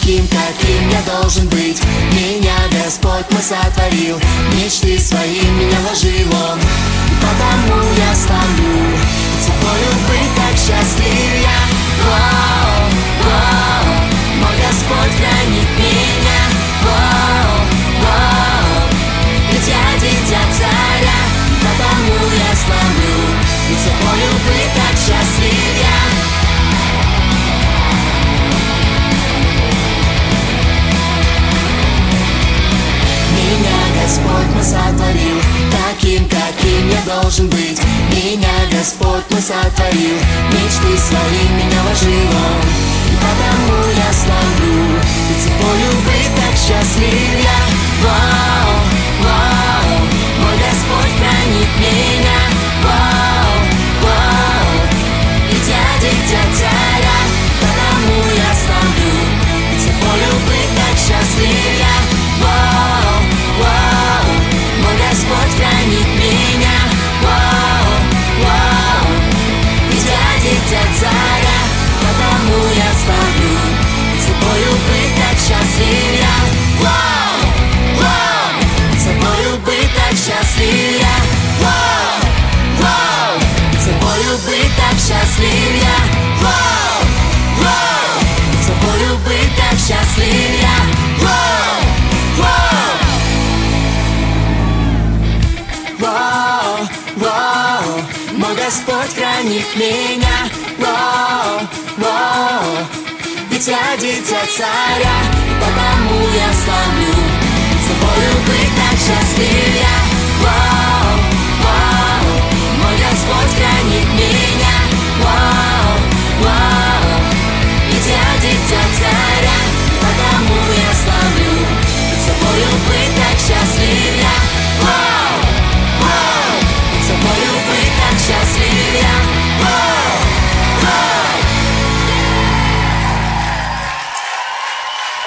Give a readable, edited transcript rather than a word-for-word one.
таким, каким я должен быть. Меня Господь мой сотворил, мечты свои меня вложил Он, и потому я славлю. Тобою быть так счастлив я. Воу, воу, мой Господь хранит меня. Воу, воу, ведь я дитя царя, и потому я славлю. И тобою быть так счастлив я. Господь мой сотворил, таким, каким я должен быть. Меня Господь мой сотворил, мечты свои меня вложил Он, и потому я славлю. И тобою быть так счастлив я. Вау, вау, мой Господь хранит меня. Вау, вау, ведь я дитя царя, потому я славлю. И тобою быть так счастлив я. Вау, вау, мой Господь хранит меня. Вау, вау, ведь я дитя царя, потому я славлю. С тобою быть так счастлив я. Вау, вау, с тобою быть так счастлив я. Вау, вау, с тобою быть так счастлив я. Вау, вау, с тобою быть так счастлив я. Вау, вау, вау, мой Господь хранит меня. Вау, вау, ведь я дитя царя, и потому я славлю. С тобою быть